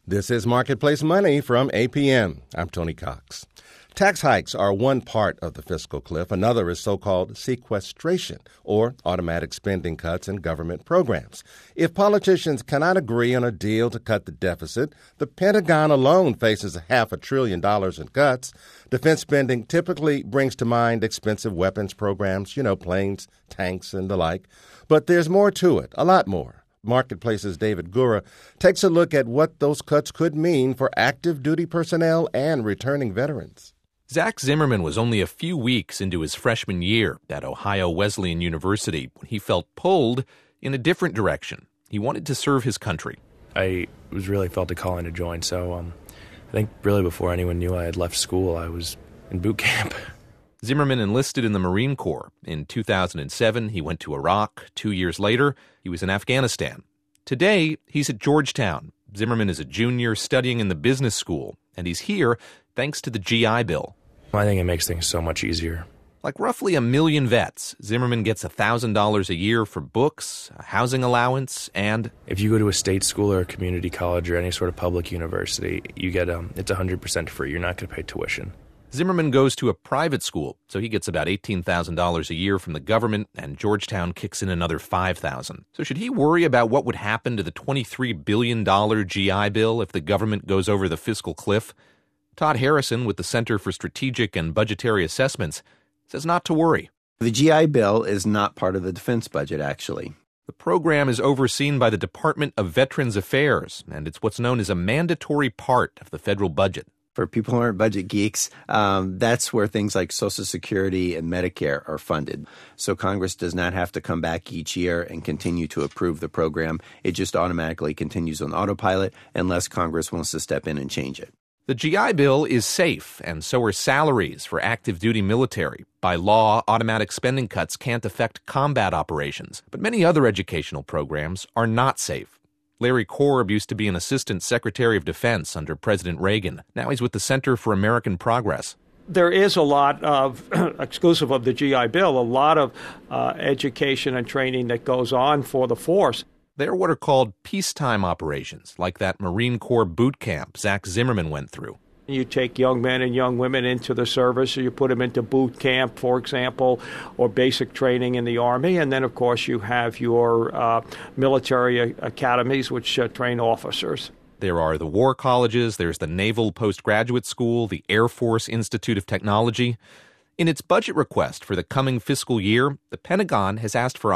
This is Marketplace Money from APM. I'm Tony Cox. Tax hikes are one part of the fiscal cliff. Another is so-called sequestration, or automatic spending cuts in government programs. If politicians cannot agree on a deal to cut the deficit, the Pentagon alone faces $500 billion in cuts. Defense spending typically brings to mind expensive weapons programs, planes, tanks, and the like. But there's more to it, a lot more. Marketplace's David Gura takes a look at what those cuts could mean for active duty personnel and returning veterans. Zach Zimmerman was only a few weeks into his freshman year at Ohio Wesleyan University when he felt pulled in a different direction. He wanted to serve his country. I really felt a calling to join, so I think really before anyone knew I had left school, I was in boot camp. Zimmerman enlisted in the Marine Corps. In 2007, he went to Iraq. 2 years later, he was in Afghanistan. Today, he's at Georgetown. Zimmerman is a junior studying in the business school, and he's here thanks to the GI Bill. I think it makes things so much easier. Like roughly 1 million vets, Zimmerman gets $1,000 a year for books, a housing allowance, and if you go to a state school or a community college or any sort of public university, you get it's 100% free. You're not going to pay tuition. Zimmerman goes to a private school, so he gets about $18,000 a year from the government, and Georgetown kicks in another $5,000. So should he worry about what would happen to the $23 billion GI Bill if the government goes over the fiscal cliff? Todd Harrison with the Center for Strategic and Budgetary Assessments says not to worry. The GI Bill is not part of the defense budget, actually. The program is overseen by the Department of Veterans Affairs, and it's what's known as a mandatory part of the federal budget. For people who aren't budget geeks, that's where things like Social Security and Medicare are funded. So Congress does not have to come back each year and continue to approve the program. It just automatically continues on autopilot unless Congress wants to step in and change it. The GI Bill is safe, and so are salaries for active duty military. By law, automatic spending cuts can't affect combat operations, but many other educational programs are not safe. Larry Korb used to be an assistant secretary of defense under President Reagan. Now he's with the Center for American Progress. There is a lot of, exclusive of the GI Bill, a lot of education and training that goes on for the force. They're what are called peacetime operations, like that Marine Corps boot camp Zach Zimmerman went through. You take young men and young women into the service, or you put them into boot camp, for example, or basic training in the Army. And then, of course, you have your military academies, which train officers. There are the war colleges, there's the Naval Postgraduate School, the Air Force Institute of Technology. In its budget request for the coming fiscal year, the Pentagon has asked for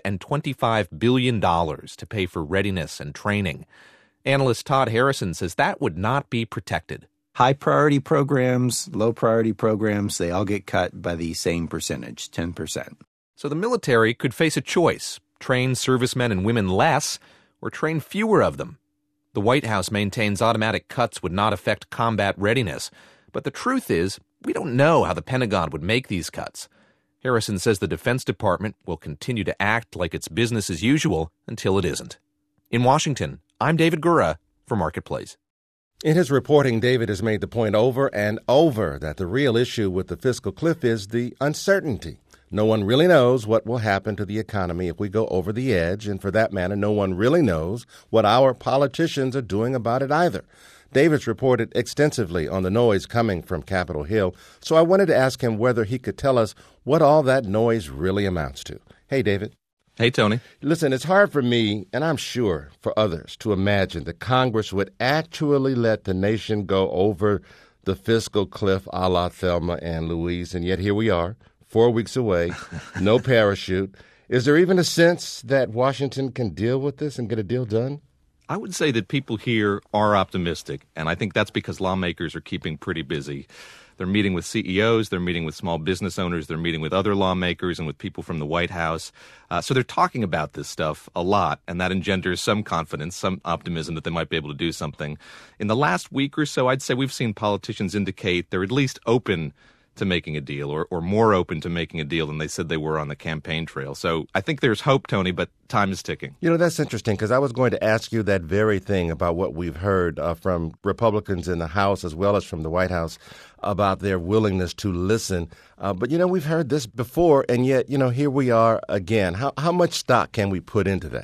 $125 billion to pay for readiness and training. Analyst Todd Harrison says that would not be protected. High-priority programs, low-priority programs, they all get cut by the same percentage, 10%. So the military could face a choice: train servicemen and women less, or train fewer of them. The White House maintains automatic cuts would not affect combat readiness. But the truth is, we don't know how the Pentagon would make these cuts. Harrison says the Defense Department will continue to act like it's business as usual until it isn't. In Washington, I'm David Gura for Marketplace. In his reporting, David has made the point over and over that the real issue with the fiscal cliff is the uncertainty. No one really knows what will happen to the economy if we go over the edge, and for that matter, no one really knows what our politicians are doing about it either. David's reported extensively on the noise coming from Capitol Hill, so I wanted to ask him whether he could tell us what all that noise really amounts to. Hey, David. Hey, Tony. Listen, it's hard for me, and I'm sure for others, to imagine that Congress would actually let the nation go over the fiscal cliff a la Thelma and Louise, and yet here we are, 4 weeks away, no parachute. Is there even a sense that Washington can deal with this and get a deal done? I would say that people here are optimistic, and I think that's because lawmakers are keeping pretty busy. They're meeting with CEOs, they're meeting with small business owners, they're meeting with other lawmakers and with people from the White House. So they're talking about this stuff a lot, and that engenders some confidence, some optimism that they might be able to do something. In the last week or so, I'd say we've seen politicians indicate they're at least open to making a deal, or more open to making a deal than they said they were on the campaign trail. So I think there's hope, Tony, but time is ticking. You know, that's interesting, because I was going to ask you that very thing about what we've heard from Republicans in the House as well as from the White House about their willingness to listen. But, we've heard this before, and yet, here we are again. How much stock can we put into that?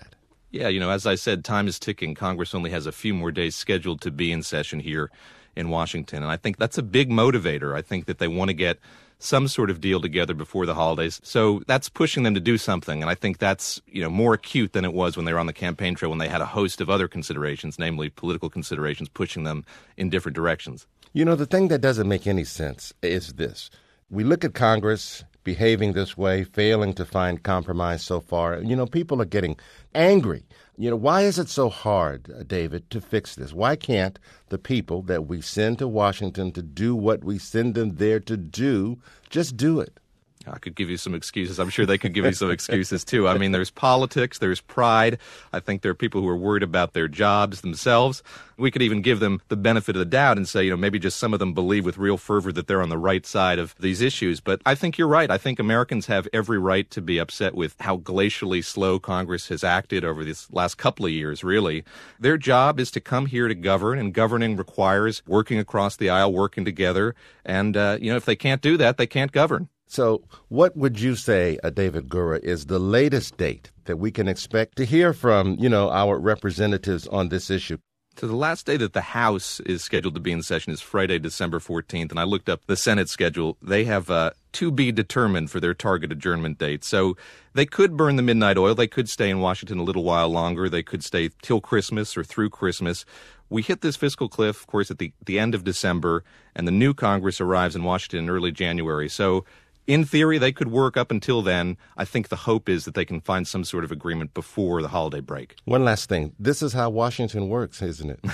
Yeah, as I said, time is ticking. Congress only has a few more days scheduled to be in session here in Washington. And I think that's a big motivator. I think that they want to get some sort of deal together before the holidays. So that's pushing them to do something. And I think that's, more acute than it was when they were on the campaign trail, when they had a host of other considerations, namely political considerations, pushing them in different directions. The thing that doesn't make any sense is this. We look at Congress behaving this way, failing to find compromise so far. People are getting angry. Why is it so hard, David, to fix this? Why can't the people that we send to Washington to do what we send them there to do, just do it? I could give you some excuses. I'm sure they could give you some excuses, too. I mean, there's politics, there's pride. I think there are people who are worried about their jobs themselves. We could even give them the benefit of the doubt and say, maybe just some of them believe with real fervor that they're on the right side of these issues. But I think you're right. I think Americans have every right to be upset with how glacially slow Congress has acted over this last couple of years, really. Their job is to come here to govern, and governing requires working across the aisle, working together. And, if they can't do that, they can't govern. So what would you say, David Gura, is the latest date that we can expect to hear from, our representatives on this issue? So the last day that the House is scheduled to be in session is Friday, December 14th, and I looked up the Senate schedule. They have to be determined for their target adjournment date. So they could burn the midnight oil. They could stay in Washington a little while longer. They could stay till Christmas or through Christmas. We hit this fiscal cliff, of course, at the end of December, and the new Congress arrives in Washington in early January. So in theory, they could work up until then. I think the hope is that they can find some sort of agreement before the holiday break. One last thing. This is how Washington works, isn't it?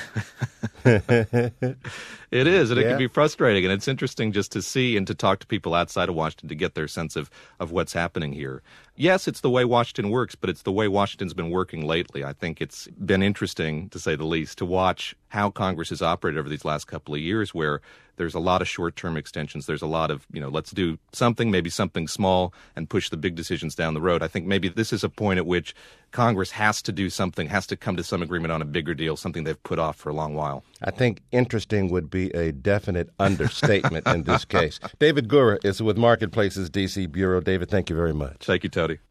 It is, and it can be frustrating. And it's interesting just to see and to talk to people outside of Washington to get their sense of what's happening here. Yes, it's the way Washington works, but it's the way Washington's been working lately. I think it's been interesting, to say the least, to watch how Congress has operated over these last couple of years, where there's a lot of short-term extensions. There's a lot of, let's do something, maybe something small, and push the big decisions down the road. I think maybe this is a point at which Congress has to do something, has to come to some agreement on a bigger deal, something they've put off for a long while. I think interesting would be a definite understatement in this case. David Gura is with Marketplace's D.C. Bureau. David, thank you very much. Thank you, Tony.